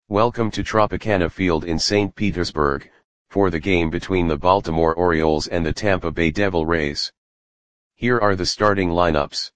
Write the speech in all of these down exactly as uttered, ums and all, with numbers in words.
Welcome to Tropicana Field in Saint Petersburg, for the game between the Baltimore Orioles and the Tampa Bay Devil Rays. Here are the starting lineups.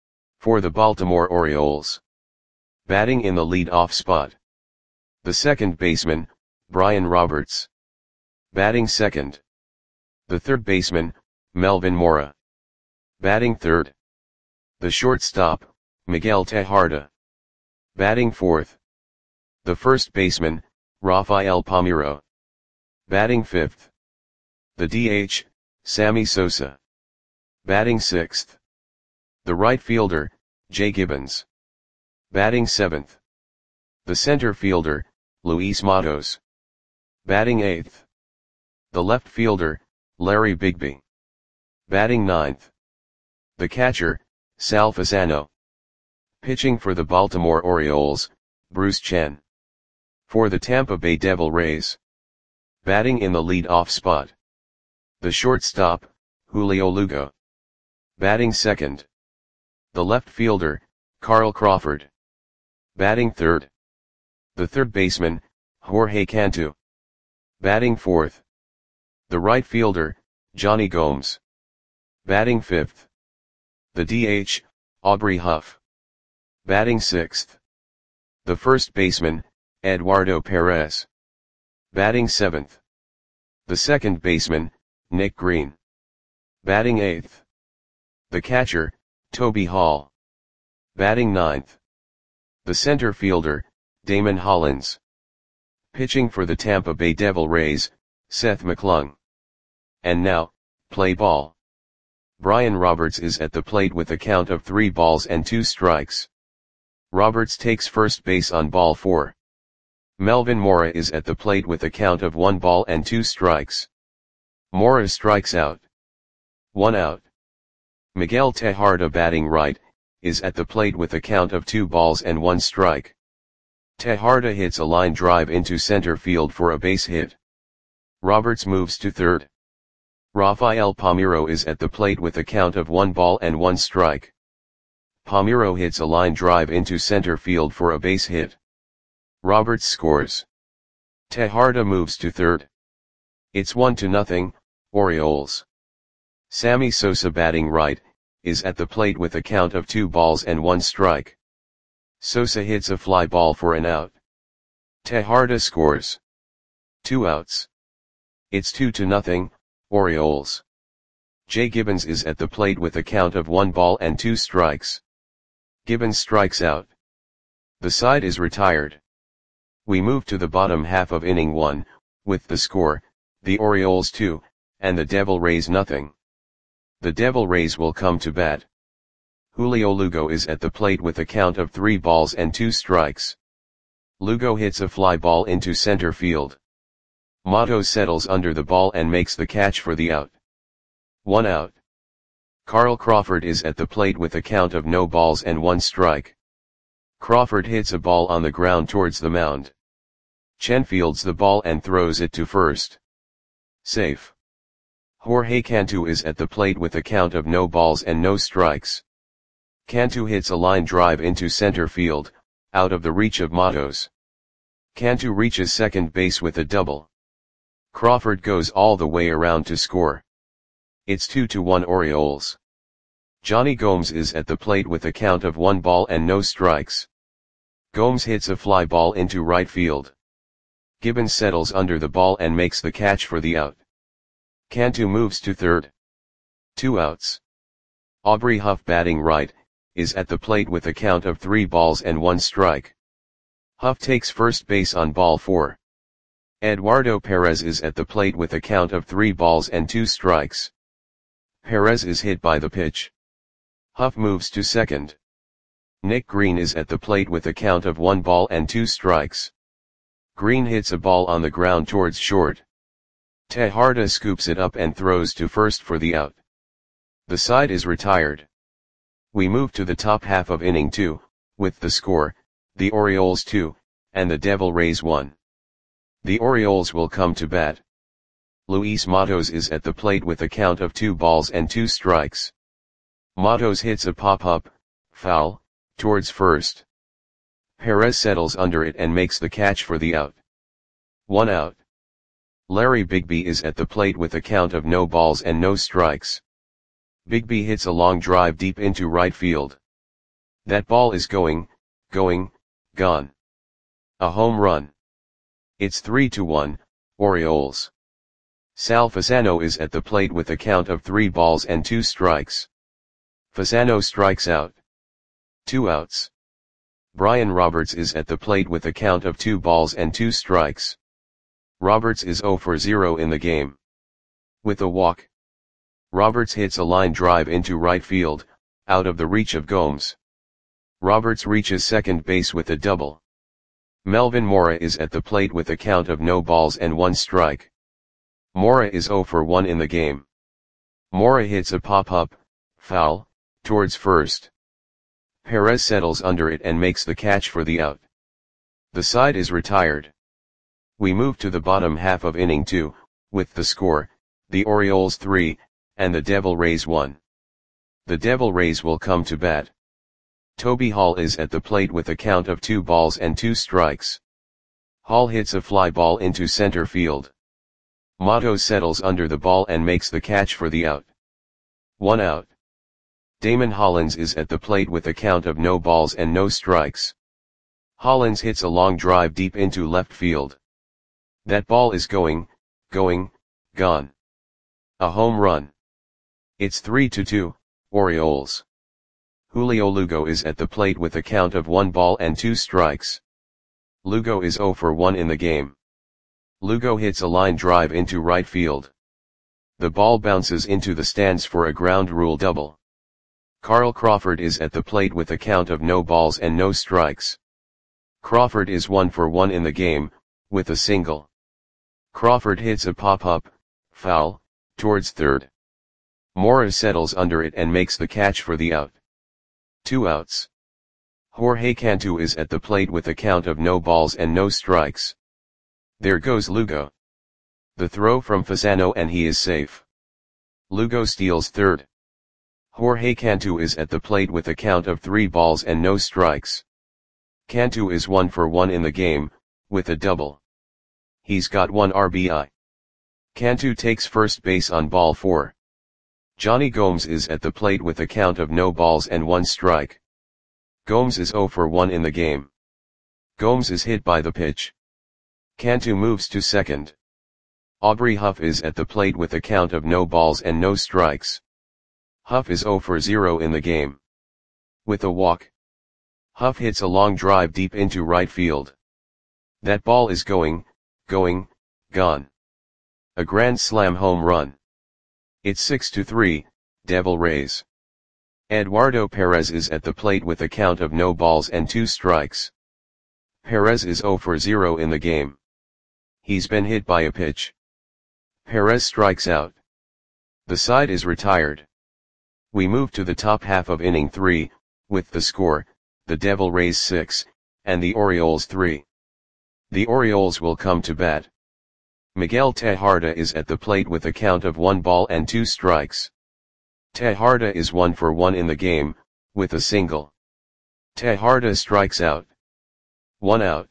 For the Baltimore Orioles. Batting in the lead-off spot. The second baseman, Brian Roberts. Batting second. The third baseman, Melvin Mora. Batting third. The shortstop, Miguel Tejada. Batting fourth. The first baseman, Rafael Palmeiro. Batting fifth. The D H, Sammy Sosa. Batting sixth. The right fielder, Jay Gibbons. Batting seventh. The center fielder, Luis Matos. Batting eighth. The left fielder, Larry Bigby. Batting ninth. The catcher, Sal Fasano. Pitching for the Baltimore Orioles, Bruce Chen. For the Tampa Bay Devil Rays. Batting in the lead-off spot. The shortstop, Julio Lugo. Batting second. The left fielder, Carl Crawford. Batting third. The third baseman, Jorge Cantu. Batting fourth. The right fielder, Johnny Gomes. Batting fifth. The D H, Aubrey Huff. Batting sixth. The first baseman, Eduardo Perez. Batting seventh. The second baseman, Nick Green. Batting eighth. The catcher, Toby Hall. Batting ninth. The center fielder, Damon Hollins. Pitching for the Tampa Bay Devil Rays, Seth McClung. And now, play ball. Brian Roberts is at the plate with a count of three balls and two strikes. Roberts takes first base on ball four. Melvin Mora is at the plate with a count of one ball and two strikes. Mora strikes out. One out. Miguel Tejada, batting right, is at the plate with a count of two balls and one strike. Tejada hits a line drive into center field for a base hit. Roberts moves to third. Rafael Palmeiro is at the plate with a count of one ball and one strike. Palmeiro hits a line drive into center field for a base hit. Roberts scores. Tejada moves to third. It's one to nothing, Orioles. Sammy Sosa, batting right, is at the plate with a count of two balls and one strike. Sosa hits a fly ball for an out. Tejada scores. Two outs. It's two to nothing, Orioles. Jay Gibbons is at the plate with a count of one ball and two strikes. Gibbons strikes out. The side is retired. We move to the bottom half of inning one, with the score, the Orioles two, and the Devil Rays nothing. The Devil Rays will come to bat. Julio Lugo is at the plate with a count of three balls and two strikes. Lugo hits a fly ball into center field. Matos settles under the ball and makes the catch for the out. One out. Carl Crawford is at the plate with a count of no balls and one strike. Crawford hits a ball on the ground towards the mound. Chen fields the ball and throws it to first. Safe. Jorge Cantu is at the plate with a count of no balls and no strikes. Cantu hits a line drive into center field, out of the reach of Matos. Cantu reaches second base with a double. Crawford goes all the way around to score. It's two to one Orioles. Johnny Gomes is at the plate with a count of one ball and no strikes. Gomes hits a fly ball into right field. Gibbons settles under the ball and makes the catch for the out. Cantu moves to third. Two outs. Aubrey Huff, batting right, is at the plate with a count of three balls and one strike. Huff takes first base on ball four. Eduardo Perez is at the plate with a count of three balls and two strikes. Perez is hit by the pitch. Huff moves to second. Nick Green is at the plate with a count of one ball and two strikes. Green hits a ball on the ground towards short. Tejada scoops it up and throws to first for the out. The side is retired. We move to the top half of inning two, with the score, the Orioles two, and the Devil Rays one. The Orioles will come to bat. Luis Matos is at the plate with a count of two balls and two strikes. Matos hits a pop-up, foul, towards first. Perez settles under it and makes the catch for the out. One out. Larry Bigby is at the plate with a count of no balls and no strikes. Bigby hits a long drive deep into right field. That ball is going, going, gone. A home run. It's three to one, Orioles. Sal Fasano is at the plate with a count of three balls and two strikes. Fasano strikes out. Two outs. Brian Roberts is at the plate with a count of two balls and two strikes. Roberts is zero for zero in the game. With a walk. Roberts hits a line drive into right field, out of the reach of Gomes. Roberts reaches second base with a double. Melvin Mora is at the plate with a count of no balls and one strike. Mora is zero for one in the game. Mora hits a pop-up, foul, towards first. Perez settles under it and makes the catch for the out. The side is retired. We move to the bottom half of inning two, with the score, the Orioles three, and the Devil Rays one. The Devil Rays will come to bat. Toby Hall is at the plate with a count of two balls and two strikes. Hall hits a fly ball into center field. Motto settles under the ball and makes the catch for the out. One out. Damon Hollins is at the plate with a count of no balls and no strikes. Hollins hits a long drive deep into left field. That ball is going, going, gone. A home run. It's three to two, Orioles. Julio Lugo is at the plate with a count of one ball and two strikes. Lugo is zero for one in the game. Lugo hits a line drive into right field. The ball bounces into the stands for a ground rule double. Carl Crawford is at the plate with a count of no balls and no strikes. Crawford is one for one in the game, with a single. Crawford hits a pop-up, foul, towards third. Mora settles under it and makes the catch for the out. Two outs. Jorge Cantu is at the plate with a count of no balls and no strikes. There goes Lugo. The throw from Fasano and he is safe. Lugo steals third. Jorge Cantu is at the plate with a count of three balls and no strikes. Cantu is one for one in the game, with a double. He's got one R B I. Cantu takes first base on ball four. Johnny Gomes is at the plate with a count of no balls and one strike. Gomes is zero for one in the game. Gomes is hit by the pitch. Cantu moves to second. Aubrey Huff is at the plate with a count of no balls and no strikes. Huff is zero for zero in the game. With a walk. Huff hits a long drive deep into right field. That ball is going, going, gone. A grand slam home run. It's six to three, Devil Rays. Eduardo Perez is at the plate with a count of no balls and two strikes. Perez is zero for zero in the game. He's been hit by a pitch. Perez strikes out. The side is retired. We move to the top half of inning three, with the score, the Devil Rays six, and the Orioles three. The Orioles will come to bat. Miguel Tejada is at the plate with a count of one ball and two strikes. Tejada is one for one in the game, with a single. Tejada strikes out. One out.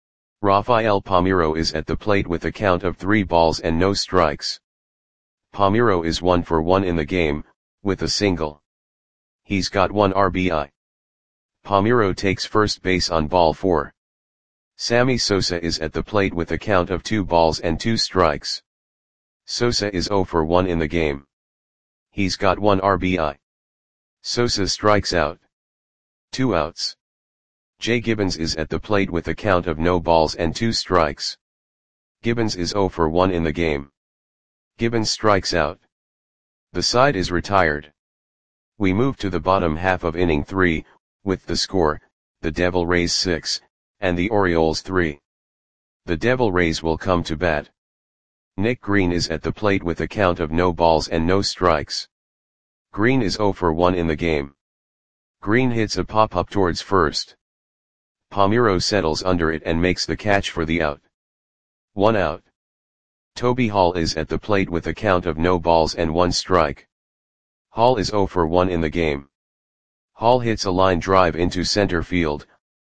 Rafael Palmeiro is at the plate with a count of three balls and no strikes. Palmeiro is one for one in the game, with a single. He's got one R B I. Palmeiro takes first base on ball four. Sammy Sosa is at the plate with a count of two balls and two strikes. Sosa is zero for one in the game. He's got one R B I. Sosa strikes out. Two outs. Jay Gibbons is at the plate with a count of no balls and two strikes. Gibbons is zero for one in the game. Gibbons strikes out. The side is retired. We move to the bottom half of inning three, with the score, the Devil Rays six, and the Orioles three. The Devil Rays will come to bat. Nick Green is at the plate with a count of no balls and no strikes. Green is zero for one in the game. Green hits a pop-up towards first. Palmeiro settles under it and makes the catch for the out. One out. Toby Hall is at the plate with a count of no balls and one strike. Hall is zero for one in the game. Hall hits a line drive into center field,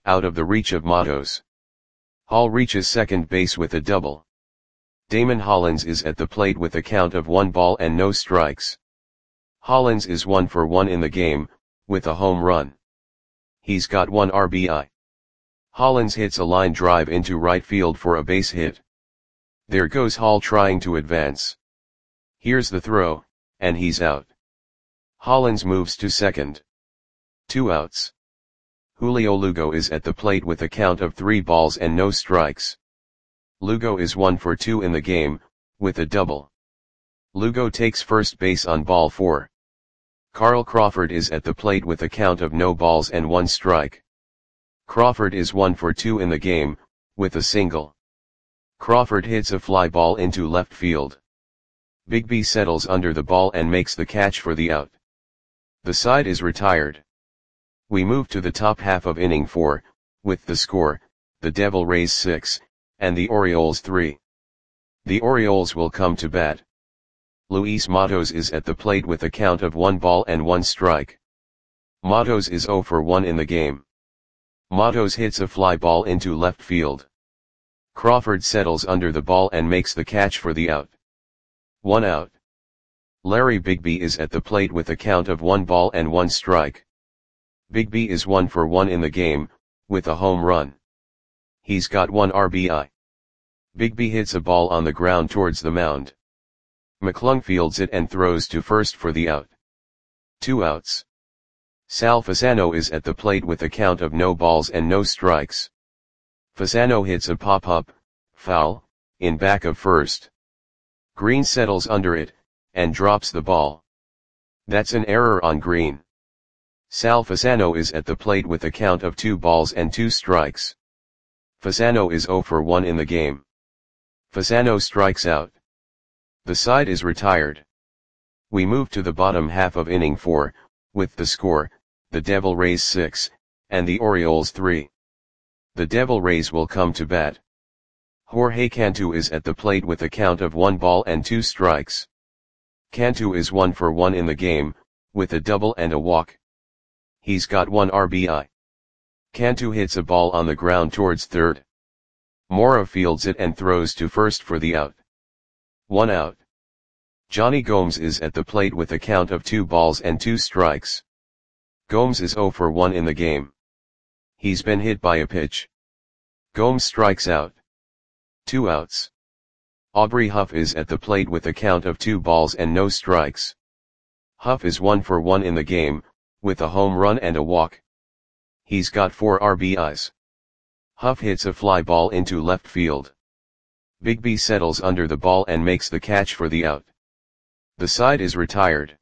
out of the reach of Matos. Hall reaches second base with a double. Damon Hollins is at the plate with a count of one ball and no strikes. Hollins is one for one in the game, with a home run. He's got one R B I. Hollins hits a line drive into right field for a base hit. There goes Hall trying to advance. Here's the throw, and he's out. Hollins moves to second. Two outs. Julio Lugo is at the plate with a count of three balls and no strikes. Lugo is one for two in the game, with a double. Lugo takes first base on ball four. Carl Crawford is at the plate with a count of no balls and one strike. Crawford is one for two in the game, with a single. Crawford hits a fly ball into left field. Bigby settles under the ball and makes the catch for the out. The side is retired. We move to the top half of inning four, with the score, the Devil Rays six, and the Orioles three. The Orioles will come to bat. Luis Matos is at the plate with a count of one ball and one strike. Matos is zero for one in the game. Matos hits a fly ball into left field. Crawford settles under the ball and makes the catch for the out. One out. Larry Bigby is at the plate with a count of one ball and one strike. Bigby is one for one in the game, with a home run. He's got one R B I. Bigby hits a ball on the ground towards the mound. McClung fields it and throws to first for the out. Two outs. Sal Fasano is at the plate with a count of no balls and no strikes. Fasano hits a pop-up, foul, in back of first. Green settles under it, and drops the ball. That's an error on Green. Sal Fasano is at the plate with a count of two balls and two strikes. Fasano is zero for one in the game. Fasano strikes out. The side is retired. We move to the bottom half of inning four, with the score, the Devil Rays six, and the Orioles three. The Devil Rays will come to bat. Jorge Cantu is at the plate with a count of one ball and two strikes. Cantu is one for one in the game, with a double and a walk. He's got one R B I. Cantu hits a ball on the ground towards third. Mora fields it and throws to first for the out. One out. Johnny Gomes is at the plate with a count of two balls and two strikes. Gomes is zero for one in the game. He's been hit by a pitch. Gomes strikes out. Two outs. Aubrey Huff is at the plate with a count of two balls and no strikes. Huff is one for one in the game, with a home run and a walk. He's got four R B Is. Huff hits a fly ball into left field. Bigby settles under the ball and makes the catch for the out. The side is retired.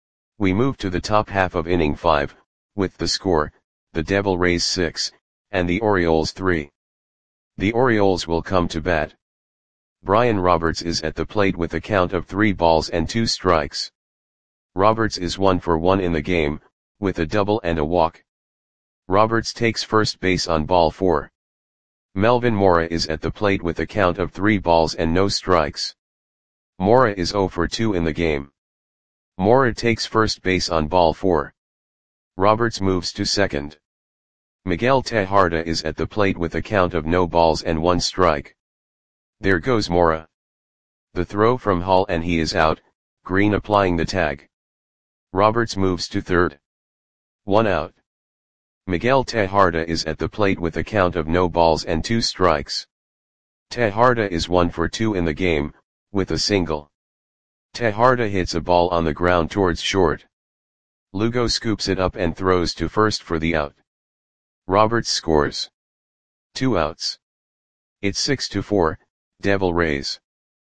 We move to the top half of inning five, with the score, the Devil Rays six, and the Orioles three. The Orioles will come to bat. Brian Roberts is at the plate with a count of three balls and two strikes. Roberts is one for one in the game, with a double and a walk. Roberts takes first base on ball four. Melvin Mora is at the plate with a count of three balls and no strikes. Mora is zero for two in the game. Mora takes first base on ball four. Roberts moves to second. Miguel Tejada is at the plate with a count of no balls and one strike. There goes Mora. The throw from Hall and he is out, Green applying the tag. Roberts moves to third. One out. Miguel Tejada is at the plate with a count of no balls and two strikes. Tejada is one for two in the game, with a single. Tejada hits a ball on the ground towards short. Lugo scoops it up and throws to first for the out. Roberts scores. Two outs. It's six to four, Devil Rays.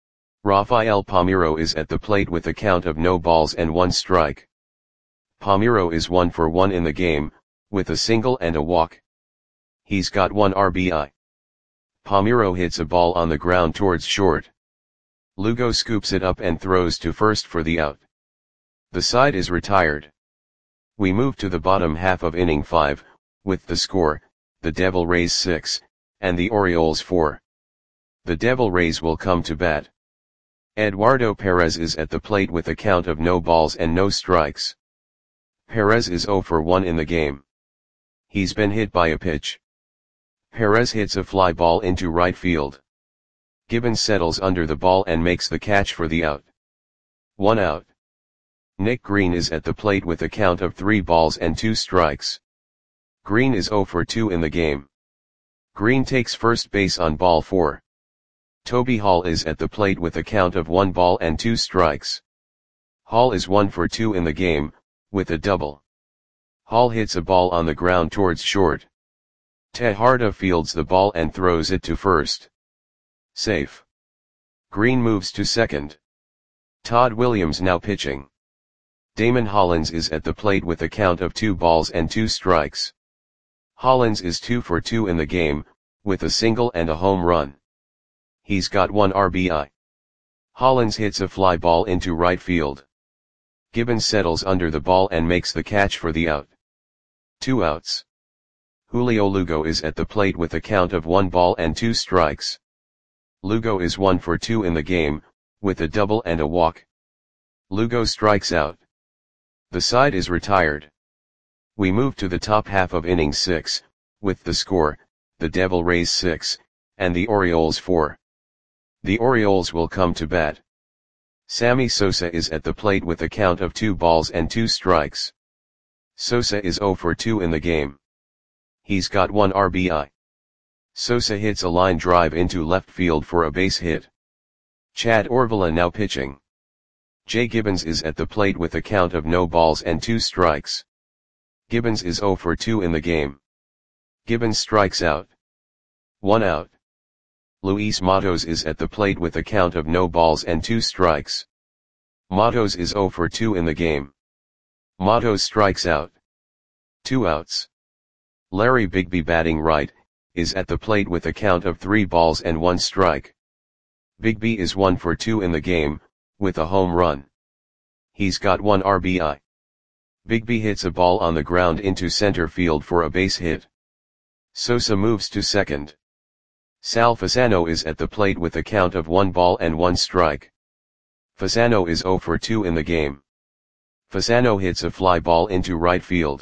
Rafael Palmeiro is at the plate with a count of no balls and one strike. Palmeiro is one for one in the game, with a single and a walk. He's got one R B I. Palmeiro hits a ball on the ground towards short. Lugo scoops it up and throws to first for the out. The side is retired. We move to the bottom half of inning five, with the score, the Devil Rays six, and the Orioles four. The Devil Rays will come to bat. Eduardo Perez is at the plate with a count of no balls and no strikes. Perez is zero for one in the game. He's been hit by a pitch. Perez hits a fly ball into right field. Gibbons settles under the ball and makes the catch for the out. One out. Nick Green is at the plate with a count of three balls and two strikes. Green is zero for two in the game. Green takes first base on ball four. Toby Hall is at the plate with a count of one ball and two strikes. Hall is one for two in the game, with a double. Hall hits a ball on the ground towards short. Tejada fields the ball and throws it to first. Safe. Green moves to second. Todd Williams now pitching. Damon Hollins is at the plate with a count of two balls and two strikes. Hollins is two for two in the game, with a single and a home run. He's got one R B I. Hollins hits a fly ball into right field. Gibbons settles under the ball and makes the catch for the out. Two outs. Julio Lugo is at the plate with a count of one ball and two strikes. Lugo is one for two in the game, with a double and a walk. Lugo strikes out. The side is retired. We move to the top half of inning six, with the score, the Devil Rays six, and the Orioles four. The Orioles will come to bat. Sammy Sosa is at the plate with a count of two balls and two strikes. Sosa is zero for two in the game. He's got one R B I. Sosa hits a line drive into left field for a base hit. Chad Orvilla now pitching. Jay Gibbons is at the plate with a count of no balls and two strikes. Gibbons is zero for two in the game. Gibbons strikes out. One out. Luis Matos is at the plate with a count of no balls and two strikes. Matos is zero for two in the game. Matos strikes out. Two outs. Larry Bigby batting right, is at the plate with a count of three balls and one strike. Bigby is one for two in the game, with a home run. He's got one R B I. Bigby hits a ball on the ground into center field for a base hit. Sosa moves to second. Sal Fasano is at the plate with a count of one ball and one strike. Fasano is zero for two in the game. Fasano hits a fly ball into right field.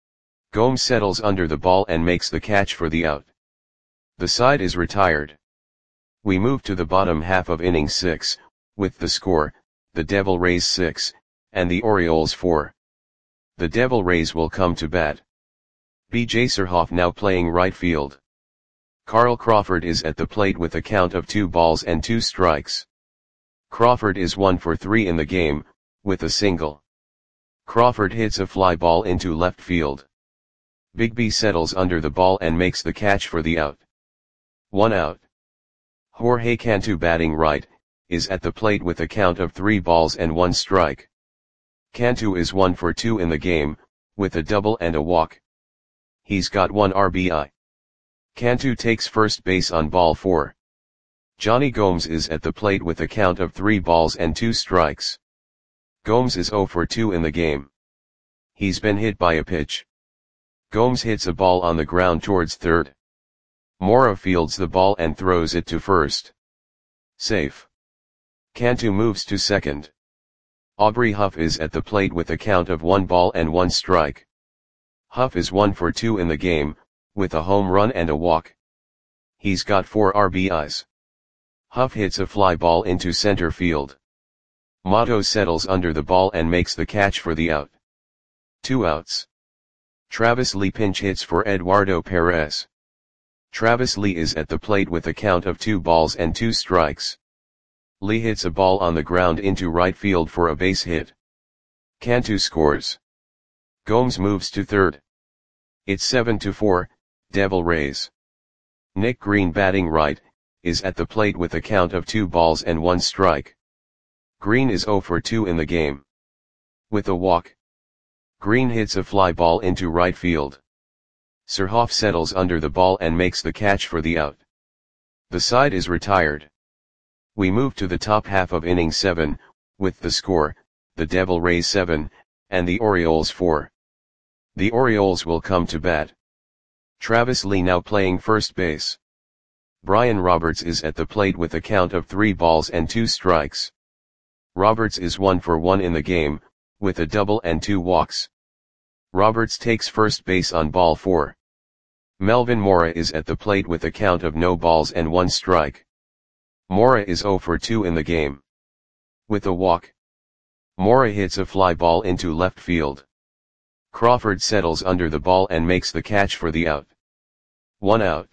Gomes settles under the ball and makes the catch for the out. The side is retired. We move to the bottom half of inning six, with the score, the Devil Rays six, and the Orioles four. The Devil Rays will come to bat. B J Surhoff now playing right field. Carl Crawford is at the plate with a count of two balls and two strikes. Crawford is one for three in the game, with a single. Crawford hits a fly ball into left field. Bigby settles under the ball and makes the catch for the out. One out. Jorge Cantu batting right, is at the plate with a count of three balls and one strike. Cantu is one for two in the game, with a double and a walk. He's got one R B I. Cantu takes first base on ball four. Johnny Gomes is at the plate with a count of three balls and two strikes. Gomes is zero for two in the game. He's been hit by a pitch. Gomes hits a ball on the ground towards third. Mora fields the ball and throws it to first. Safe. Cantu moves to second. Aubrey Huff is at the plate with a count of one ball and one strike. Huff is one for two in the game, with a home run and a walk. He's got four R B Is. Huff hits a fly ball into center field. Matos settles under the ball and makes the catch for the out. Two outs. Travis Lee pinch hits for Eduardo Perez. Travis Lee is at the plate with a count of two balls and two strikes. Lee hits a ball on the ground into right field for a base hit. Cantu scores. Gomes moves to third. It's seven to four, Devil Rays. Nick Green batting right, is at the plate with a count of two balls and one strike. Green is zero for two in the game. With a walk. Green hits a fly ball into right field. Surhoff settles under the ball and makes the catch for the out. The side is retired. We move to the top half of inning seven, with the score, the Devil Rays seven, and the Orioles four. The Orioles will come to bat. Travis Lee now playing first base. Brian Roberts is at the plate with a count of three balls and two strikes. Roberts is one for one in the game, with a double and two walks. Roberts takes first base on ball four. Melvin Mora is at the plate with a count of no balls and one strike. Mora is zero for two in the game. With a walk, Mora hits a fly ball into left field. Crawford settles under the ball and makes the catch for the out. One out.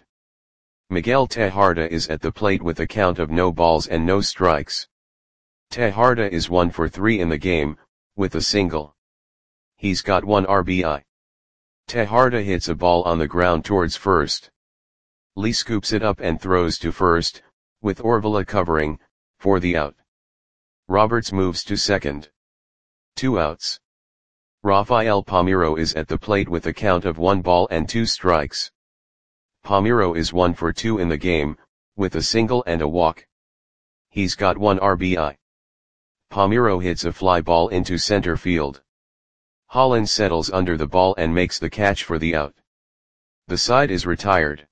Miguel Tejada is at the plate with a count of no balls and no strikes. Tejada is one for three in the game, with a single. He's got one R B I. Tejada hits a ball on the ground towards first. Lee scoops it up and throws to first, with Orvila covering, for the out. Roberts moves to second. Two outs. Rafael Palmeiro is at the plate with a count of one ball and two strikes. Palmeiro is one for two in the game, with a single and a walk. He's got one R B I. Palmeiro hits a fly ball into center field. Hollins settles under the ball and makes the catch for the out. The side is retired.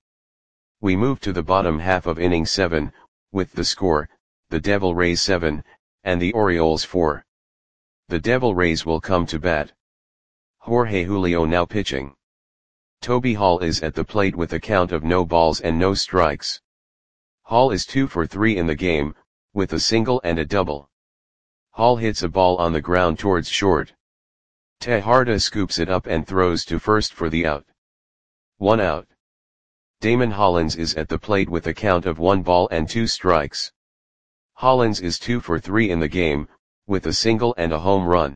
We move to the bottom half of inning seven, with the score, the Devil Rays seven, and the Orioles four. The Devil Rays will come to bat. Jorge Julio now pitching. Toby Hall is at the plate with a count of no balls and no strikes. Hall is two for three in the game, with a single and a double. Hall hits a ball on the ground towards short. Tejada scoops it up and throws to first for the out. One out. Damon Hollins is at the plate with a count of one ball and two strikes. Hollins is two for three in the game, with a single and a home run.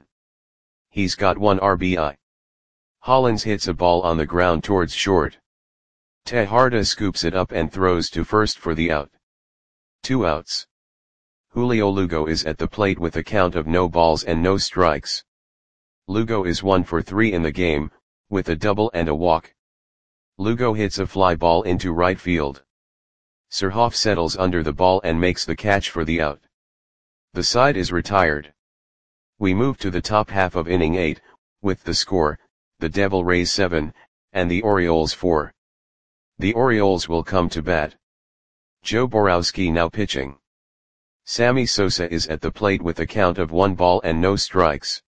He's got one R B I. Hollins hits a ball on the ground towards short. Tejada scoops it up and throws to first for the out. Two outs. Julio Lugo is at the plate with a count of no balls and no strikes. Lugo is one for three in the game, with a double and a walk. Lugo hits a fly ball into right field. Surhoff settles under the ball and makes the catch for the out. The side is retired. We move to the top half of inning eight, with the score, the Devil Rays seven, and the Orioles four. The Orioles will come to bat. Joe Borowski now pitching. Sammy Sosa is at the plate with a count of one ball and no strikes.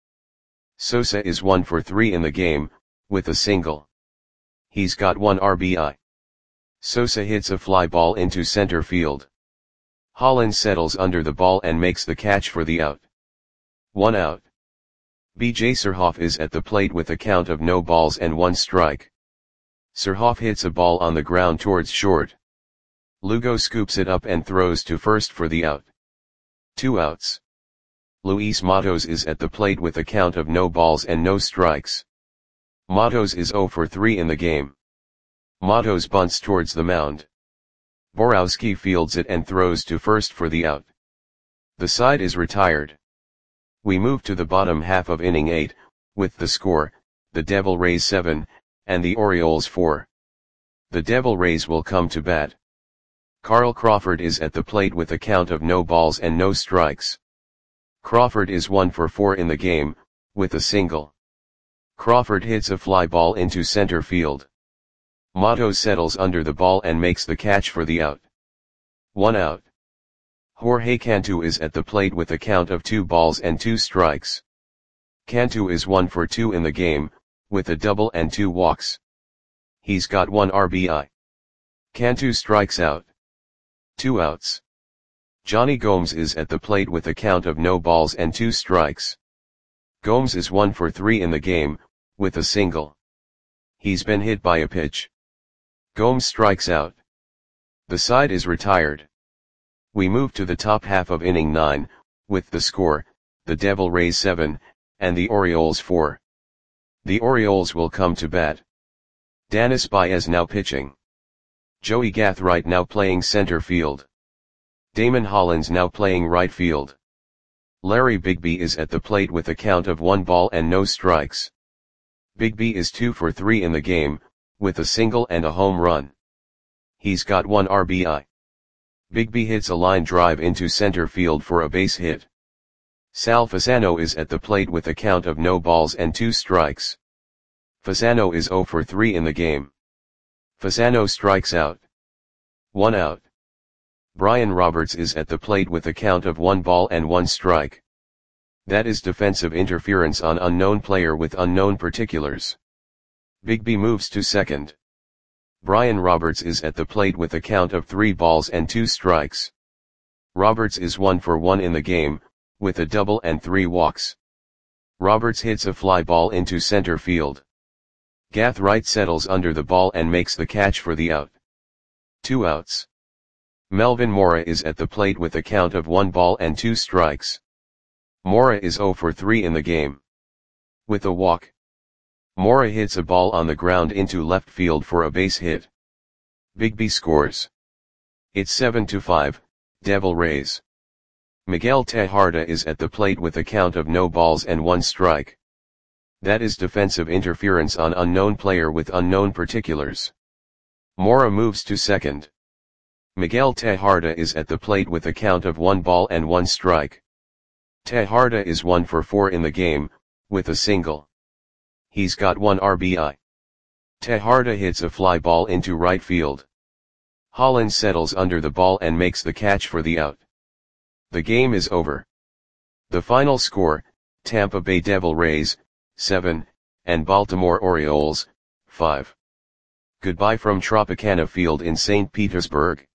Sosa is one for three in the game, with a single. He's got one R B I. Sosa hits a fly ball into center field. Hollins settles under the ball and makes the catch for the out. One out. B J Surhoff is at the plate with a count of no balls and one strike. Surhoff hits a ball on the ground towards short. Lugo scoops it up and throws to first for the out. Two outs. Luis Matos is at the plate with a count of no balls and no strikes. Matos is zero for three in the game. Matos bunts towards the mound. Borowski fields it and throws to first for the out. The side is retired. We move to the bottom half of inning eight, with the score, the Devil Rays seven, and the Orioles four. The Devil Rays will come to bat. Carl Crawford is at the plate with a count of no balls and no strikes. Crawford is one for four in the game, with a single. Crawford hits a fly ball into center field. Matos settles under the ball and makes the catch for the out. One out. Jorge Cantu is at the plate with a count of two balls and two strikes. Cantu is one for two in the game, with a double and two walks. He's got one R B I. Cantu strikes out. Two outs. Johnny Gomes is at the plate with a count of no balls and two strikes. Gomes is one for three in the game, with a single. He's been hit by a pitch. Gomes strikes out. The side is retired. We move to the top half of inning nine, with the score, the Devil Rays seven, and the Orioles four. The Orioles will come to bat. Dennis Baez now pitching. Joey Gathright now playing center field. Damon Hollins now playing right field. Larry Bigby is at the plate with a count of one ball and no strikes. Bigby is two for three in the game, with a single and a home run. He's got one R B I. Bigby hits a line drive into center field for a base hit. Sal Fasano is at the plate with a count of no balls and two strikes. Fasano is zero for three in the game. Fasano strikes out. One out. Brian Roberts is at the plate with a count of one ball and one strike. That is defensive interference on unknown player with unknown particulars. Bigby moves to second. Brian Roberts is at the plate with a count of three balls and two strikes. Roberts is one for one in the game, with a double and three walks. Roberts hits a fly ball into center field. Gath Wright settles under the ball and makes the catch for the out. Two outs. Melvin Mora is at the plate with a count of one ball and two strikes. Mora is zero for three in the game. With a walk, Mora hits a ball on the ground into left field for a base hit. Bigby scores. It's seven to five, Devil Rays. Miguel Tejada is at the plate with a count of no balls and one strike. That is defensive interference on unknown player with unknown particulars. Mora moves to second. Miguel Tejada is at the plate with a count of one ball and one strike. Tejada is one for four in the game, with a single. He's got one R B I. Tejada hits a fly ball into right field. Hollins settles under the ball and makes the catch for the out. The game is over. The final score, Tampa Bay Devil Rays, seven, and Baltimore Orioles, five. Goodbye from Tropicana Field in Saint Petersburg.